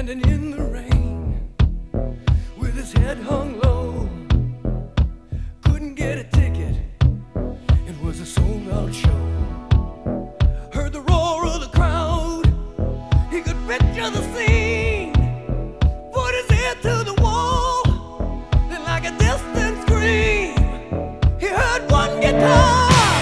standing in the rain with his head hung low. Couldn't get a ticket, it was a sold-out show. Heard the roar of the crowd, he could picture the scene. Put his ear to the wall, then like a distant scream, he heard one guitar.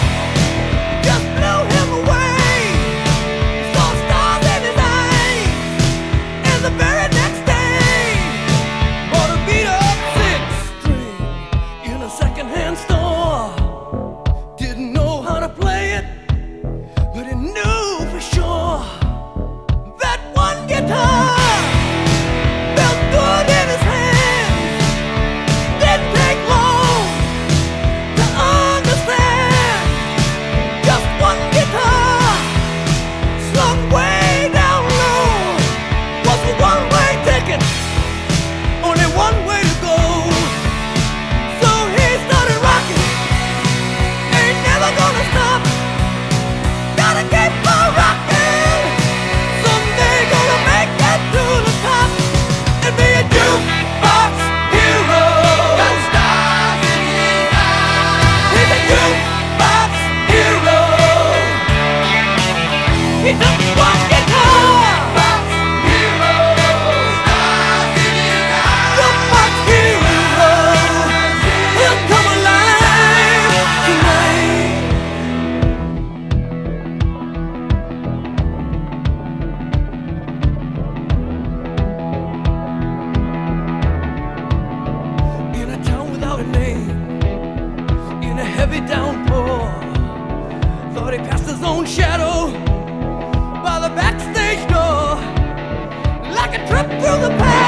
Second-hand store, didn't know how to play it, but he knew for sure that one guitar felt good in his hands. Didn't take long to understand, just one guitar slung way down low was a one-way ticket, only one way to go. He took one guitar, box hero, stars in his eyes. The box hero, he'll come alive tonight. In a town without a name, in a heavy downpour, thought he passed his own shadow by the backstage door, like a trip through the past.